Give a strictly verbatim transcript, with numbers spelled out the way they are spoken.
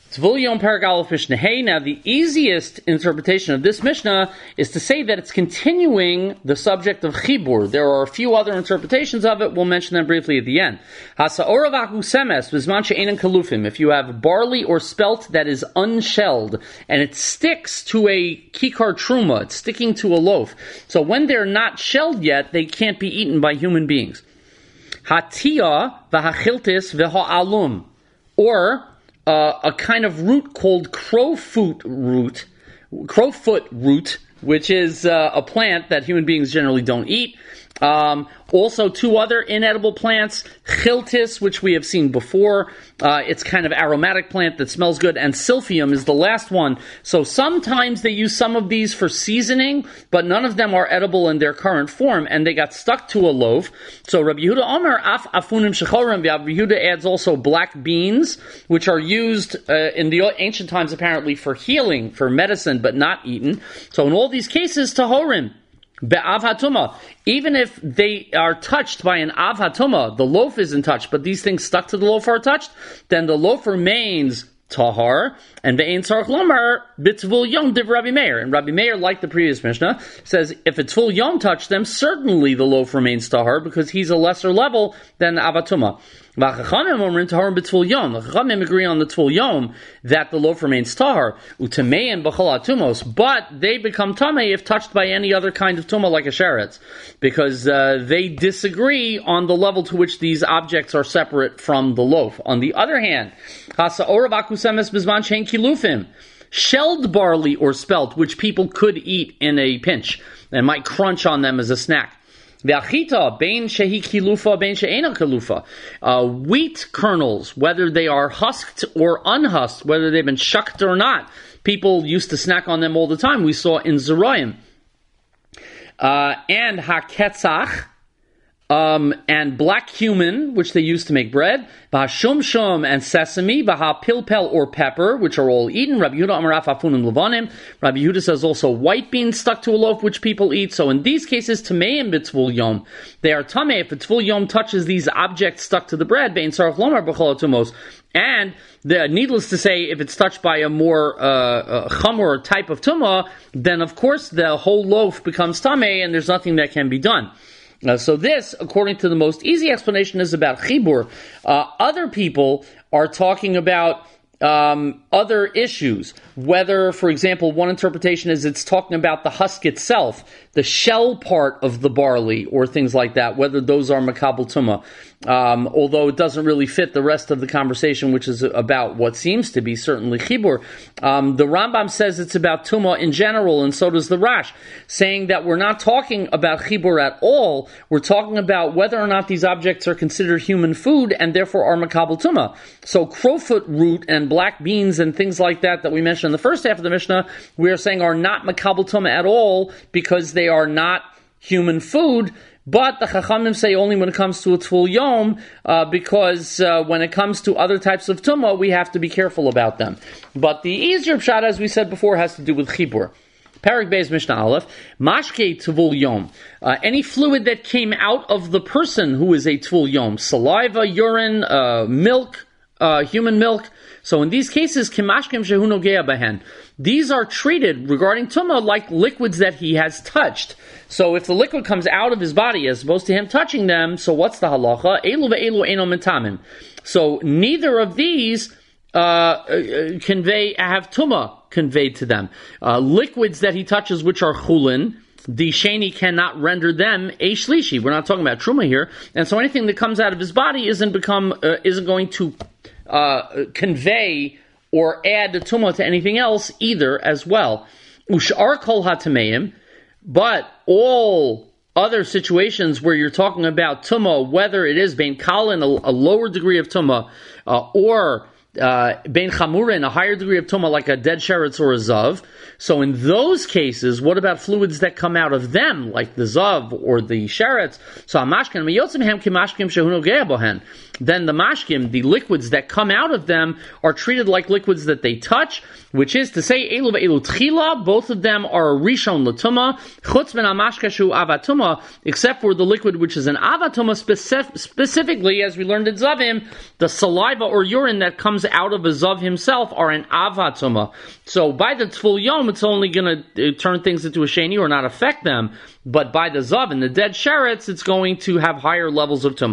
Tvul Yom Perek Aleph Mishnah Hey. Now, the easiest interpretation of this Mishnah is to say that it's continuing the subject of Chibur. There are a few other interpretations of it. We'll mention them briefly at the end. Hasa'oravaku semes b'zman she'enan kalufim. If you have barley or spelt that is unshelled and it sticks to a kikar truma, it's sticking to a loaf. So when they're not shelled yet, they can't be eaten by human beings. Hatia v'hachiltis v'ha'alum. Or Uh, a kind of root called crowfoot root, crowfoot root, which is uh, a plant that human beings generally don't eat. Um, also, two other inedible plants, chiltis, which we have seen before. Uh, it's kind of aromatic plant that smells good, and silphium is the last one. So sometimes they use some of these for seasoning, but none of them are edible in their current form, and they got stuck to a loaf. So Rabbi Yehuda Omer af afunim shechorim. Rabbi Yehuda adds also black beans, which are used uh, in the ancient times apparently for healing, for medicine, but not eaten. So in all these cases, tahorim. Be'av hatuma. Even if they are touched by an av hatuma, the loaf isn't touched, but these things stuck to the loaf are touched, then the loaf remains tahar, and ve'ein tzarich lomar b'tvul yom div Rabbi Meir. And Rabbi Meir, like the previous Mishnah, says if a tvul yom touched them, certainly the loaf remains tahar because he's a lesser level than av hatuma. V'chachamim omrim taharim b'tvul yom. The chachamim agree on the tvul yom that the loaf remains tahar. U'tameim b'chol hatumos, but they become tamei if touched by any other kind of tuma like a sheretz, because uh, they disagree on the level to which these objects are separate from the loaf. On the other hand, hasa'orav akusemes b'zman shein kilufim, shelled barley or spelt, which people could eat in a pinch and might crunch on them as a snack. Ve'achita bein shehi kilufa bein she'ena kilufa. Uh, wheat kernels, whether they are husked or unhusked, whether they've been shucked or not, people used to snack on them all the time. We saw in Zeroyim. Uh, and haketzach, um, and black cumin, which they used to make bread, b'hashumshum and sesame, b'hapilpel or pepper, which are all eaten. Rabbi Yehuda Amar af afunim levanim. Rabbi Yehuda says also white beans stuck to a loaf, which people eat. So in these cases, tameim b'tvul yom, they are tamei if a tvul yom touches these objects stuck to the bread. Bein tzarich lomar b'chol hatumos. And the, needless to say, if it's touched by a more uh, uh, chamor type of tumah, then of course the whole loaf becomes tamei, and there's nothing that can be done. Uh, so this, according to the most easy explanation, is about chibur. Uh, other people are talking about um, other issues. Whether, for example, one interpretation is it's talking about the husk itself, the shell part of the barley, or things like that, whether those are makabel tumah. Um, although it doesn't really fit the rest of the conversation, which is about what seems to be certainly chibur. Um, the Rambam says it's about tumah in general, and so does the Rash, saying that we're not talking about chibur at all. We're talking about whether or not these objects are considered human food and therefore are makabel tumah. So crowfoot root and black beans and things like that that we mentioned in the first half of the Mishnah, we are saying are not makabel tumah at all because they are not human food. But the Chachamim say only when it comes to a Tvul Yom, uh, because uh, when it comes to other types of Tumah, we have to be careful about them. But the easier pshat, as we said before, has to do with Chibur. Perek Beis Mishnah Aleph, Mashke Tvul Yom. Uh, any fluid that came out of the person who is a Tvul Yom, saliva, urine, uh, milk, uh, human milk. So in these cases, Kimashkem Shehu Nogea Behen. These are treated, regarding Tumah, like liquids that he has touched. So if the liquid comes out of his body as opposed to him touching them, so what's the halacha? Elu ve'elu eino mitamim. So neither of these uh, convey, have Tumah conveyed to them. Uh, liquids that he touches, which are chulin, the sheni cannot render them a shlishi. We're not talking about truma here. And so anything that comes out of his body isn't become uh, isn't going to uh, convey or add the tumah to anything else either as well. Ushar kol hatameim, but all other situations where you're talking about tumah, whether it is bein kalin, a, a lower degree of tumah, uh, or uh, bein chamurin, a higher degree of tumah, like a dead sheretz or a zav. So in those cases, what about fluids that come out of them, like the zav or the sheretz? So amashkim miyotzim hem kimashkim shehu nogea bohen. Then the mashkim, the liquids that come out of them, are treated like liquids that they touch, which is to say, elu ve'elu tchila, both of them are a rishon l'tumah, chutz ben amashka shu avatuma, except for the liquid which is an avatuma, specif- specifically, as we learned in Zavim, the saliva or urine that comes out of a Zav himself are an Avatuma. So by the Tful Yom, it's only going to uh, turn things into a Sheni or not affect them. But by the Zav and the dead Sheretz, it's going to have higher levels of Tumah.